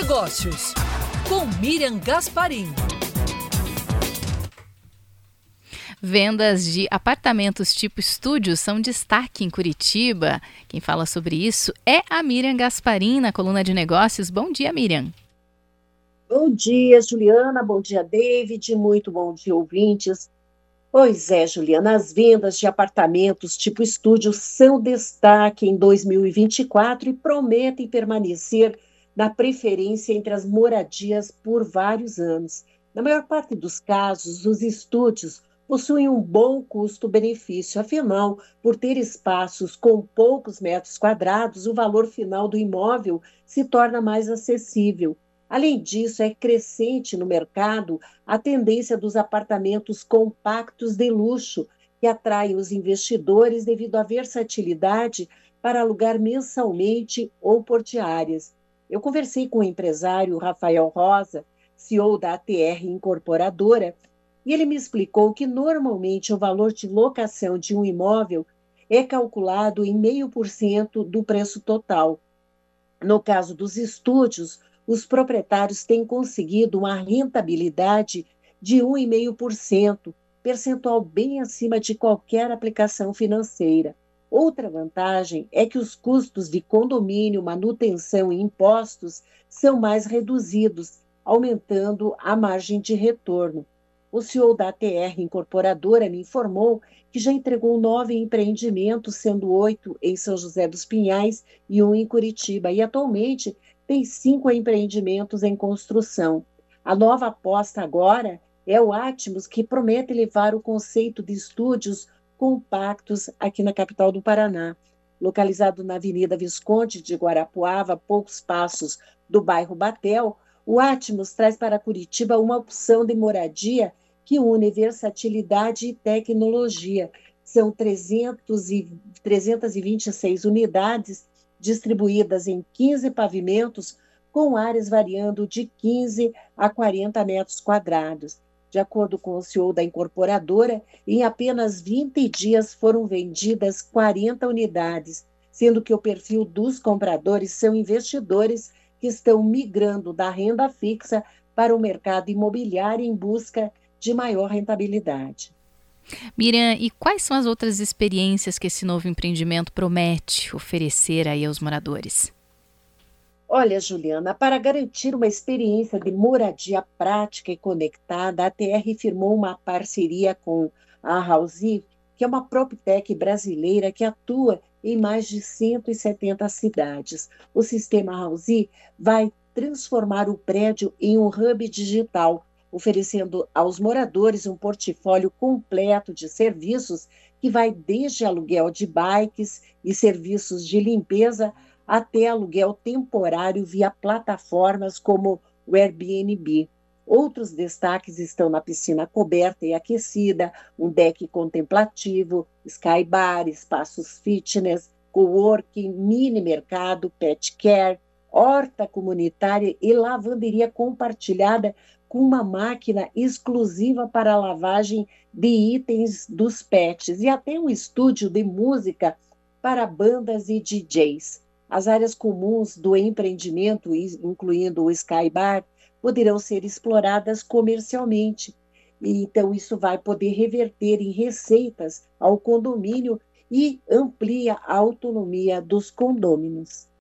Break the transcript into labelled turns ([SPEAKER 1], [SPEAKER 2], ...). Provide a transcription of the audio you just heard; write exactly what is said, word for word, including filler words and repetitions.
[SPEAKER 1] Negócios, com Miriam Gasparim.
[SPEAKER 2] Vendas de apartamentos tipo estúdio são destaque em Curitiba. Quem fala sobre isso é a Miriam Gasparim, na coluna de negócios. Bom dia, Miriam.
[SPEAKER 3] Bom dia, Juliana. Bom dia, David. Muito bom dia, ouvintes. Pois é, Juliana, as vendas de apartamentos tipo estúdio são destaque em dois mil e vinte e quatro e prometem permanecer na preferência entre as moradias por vários anos. Na maior parte dos casos, os estúdios possuem um bom custo-benefício, afinal, por ter espaços com poucos metros quadrados, o valor final do imóvel se torna mais acessível. Além disso, é crescente no mercado a tendência dos apartamentos compactos de luxo, que atraem os investidores devido à versatilidade para alugar mensalmente ou por diárias. Eu conversei com o empresário Rafael Rosa, C E O da A T R Incorporadora, e ele me explicou que normalmente o valor de locação de um imóvel é calculado em zero vírgula cinco por cento do preço total. No caso dos estúdios, os proprietários têm conseguido uma rentabilidade de um vírgula cinco por cento, percentual bem acima de qualquer aplicação financeira. Outra vantagem é que os custos de condomínio, manutenção e impostos são mais reduzidos, aumentando a margem de retorno. O C E O da A T R Incorporadora me informou que já entregou nove empreendimentos, sendo oito em São José dos Pinhais e um em Curitiba, e atualmente tem cinco empreendimentos em construção. A nova aposta agora é o Atmos, que promete levar o conceito de estúdios compactos aqui na capital do Paraná. Localizado na Avenida Visconde de Guarapuava, a poucos passos do bairro Batel, o Atmos traz para Curitiba uma opção de moradia que une versatilidade e tecnologia. São trezentas e vinte e seis unidades distribuídas em quinze pavimentos, com áreas variando de quinze a quarenta metros quadrados. De acordo com o C E O da incorporadora, em apenas vinte dias foram vendidas quarenta unidades, sendo que o perfil dos compradores são investidores que estão migrando da renda fixa para o mercado imobiliário em busca de maior rentabilidade.
[SPEAKER 2] Miriam, e quais são as outras experiências que esse novo empreendimento promete oferecer aí aos moradores?
[SPEAKER 3] Olha, Juliana, para garantir uma experiência de moradia prática e conectada, a A T R firmou uma parceria com a Housee, que é uma PropTech brasileira que atua em mais de cento e setenta cidades. O sistema Housee vai transformar o prédio em um hub digital, oferecendo aos moradores um portfólio completo de serviços que vai desde aluguel de bikes e serviços de limpeza até aluguel temporário via plataformas como o Airbnb. Outros destaques estão na piscina coberta e aquecida, um deck contemplativo, sky bar, espaços fitness, coworking, mini mercado, pet care, horta comunitária e lavanderia compartilhada com uma máquina exclusiva para a lavagem de itens dos pets e até um estúdio de música para bandas e D Js. As áreas comuns do empreendimento, incluindo o Sky Bar, poderão ser exploradas comercialmente. E, então, isso vai poder reverter em receitas ao condomínio e amplia a autonomia dos condôminos.